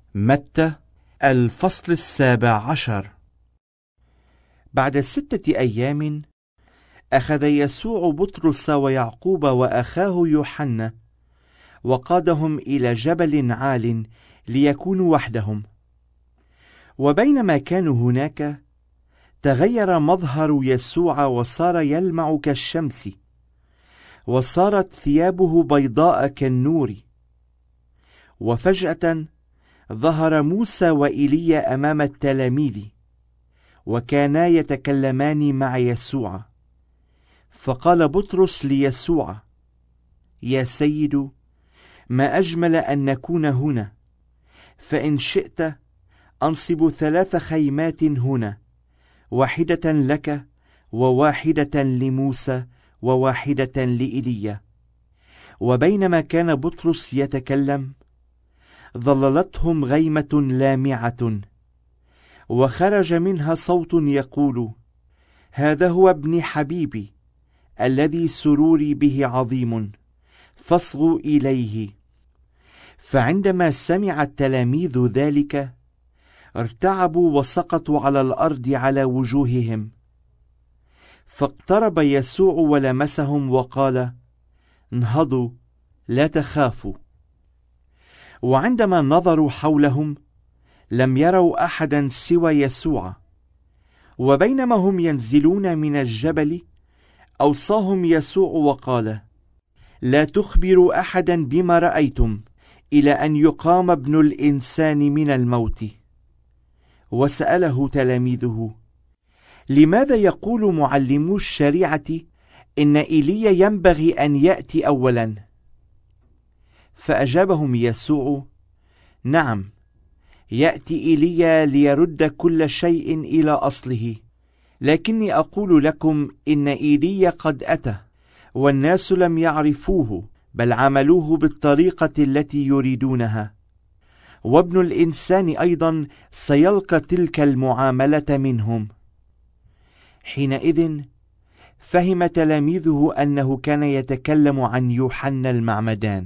متى الفصل 17. بعد 6 أيام أخذ يسوع بطرس ويعقوب وأخاه يوحنا وقادهم إلى جبل عال ليكونوا وحدهم. وبينما كانوا هناك تغير مظهر يسوع وصار يلمع كالشمس، وصارت ثيابه بيضاء كالنور. وفجأة ظهر موسى وإيليا أمام التلاميذ، وكانا يتكلمان مع يسوع. فقال بطرس ليسوع: يا سيد، ما أجمل أن نكون هنا، فإن شئت أنصب 3 خيمات هنا، واحدة لك وواحدة لموسى وواحدة لإيليا. وبينما كان بطرس يتكلم ظللتهم غيمة لامعة، وخرج منها صوت يقول: هذا هو ابني حبيبي الذي سروري به عظيم، فاصغوا إليه. فعندما سمع التلاميذ ذلك ارتعبوا وسقطوا على الأرض على وجوههم. فاقترب يسوع ولمسهم وقال: انهضوا، لا تخافوا. وعندما نظروا حولهم لم يروا أحدا سوى يسوع. وبينما هم ينزلون من الجبل أوصاهم يسوع وقال: لا تخبروا أحدا بما رأيتم إلى أن يقام ابن الإنسان من الموت. وسأله تلاميذه: لماذا يقول معلمو الشريعة إن إيليا ينبغي أن يأتي أولا؟ فأجابهم يسوع: نعم، يأتي إيليا ليرد كل شيء إلى أصله. لكني أقول لكم إن إيليا قد أتى، والناس لم يعرفوه، بل عملوه بالطريقة التي يريدونها. وابن الإنسان أيضا سيلقى تلك المعاملة منهم. حينئذ فهم تلاميذه أنه كان يتكلم عن يوحنا المعمدان.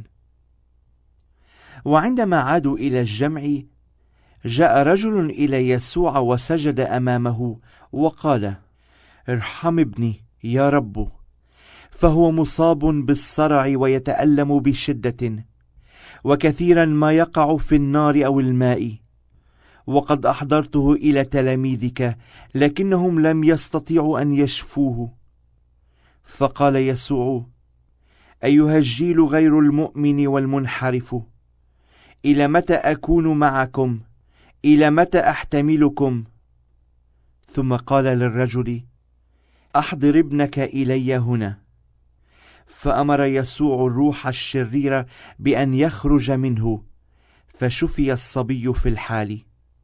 وعندما عادوا إلى الجمع جاء رجل إلى يسوع وسجد أمامه وقال: ارحم ابني يا رب، فهو مصاب بالصرع ويتألم بشدة، وكثيرا ما يقع في النار أو الماء. وقد أحضرته إلى تلاميذك لكنهم لم يستطيعوا أن يشفوه. فقال يسوع: أيها الجيل غير المؤمن والمنحرف، إلى متى أكون معكم؟ إلى متى أحتملكم؟ ثم قال للرجل: أحضر ابنك إلي هنا. فأمر يسوع الروح الشرير بأن يخرج منه، فشفي الصبي في الحال.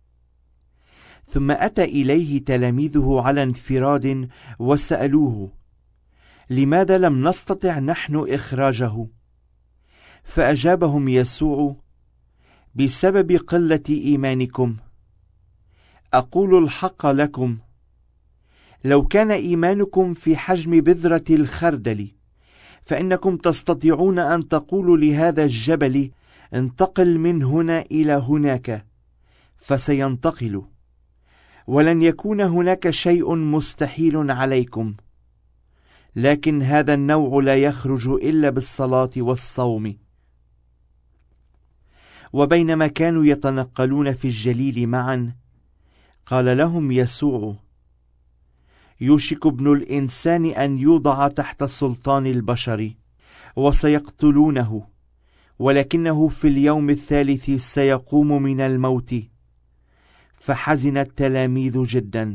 ثم أتى إليه تلاميذه على انفراد وسألوه: لماذا لم نستطع نحن إخراجه؟ فأجابهم يسوع: بسبب قلة إيمانكم. أقول الحق لكم، لو كان إيمانكم في حجم بذرة الخردل فإنكم تستطيعون أن تقولوا لهذا الجبل: انتقل من هنا إلى هناك، فسينتقل، ولن يكون هناك شيء مستحيل عليكم. لكن هذا النوع لا يخرج إلا بالصلاة والصوم. وبينما كانوا يتنقلون في الجليل معا قال لهم يسوع: يوشك ابن الإنسان أن يوضع تحت سلطان البشر، وسيقتلونه، ولكنه في اليوم الثالث سيقوم من الموت. فحزن التلاميذ جدا.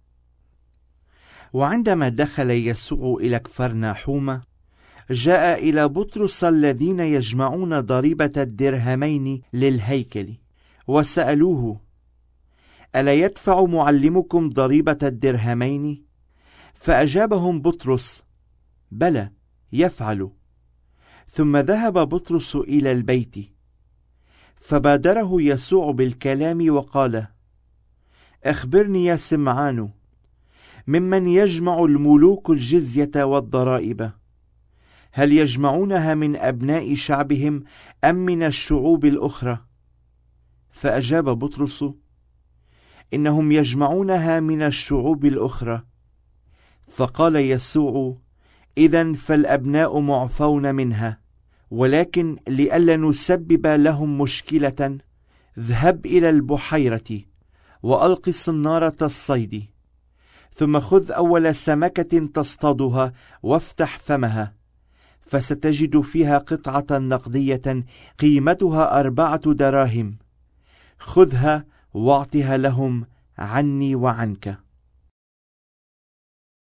وعندما دخل يسوع إلى كفرناحوم جاء إلى بطرس الذين يجمعون ضريبة الدرهمين للهيكل، وسألوه: ألا يدفع معلمكم ضريبة الدرهمين؟ فأجابهم بطرس: بلى، يفعل. ثم ذهب بطرس إلى البيت، فبادره يسوع بالكلام وقال: أخبرني يا سمعان، ممن يجمع الملوك الجزية والضرائب؟ هل يجمعونها من أبناء شعبهم أم من الشعوب الأخرى؟ فأجاب بطرس: إنهم يجمعونها من الشعوب الأخرى. فقال يسوع: إذن فالأبناء معفون منها، ولكن لئلا نسبب لهم مشكلة، اذهب إلى البحيرة وألق صنارة الصيد، ثم خذ أول سمكة تصطادها وافتح فمها، فستجد فيها قطعة نقدية قيمتها 4 دراهم، خذها واعطها لهم عني وعنك.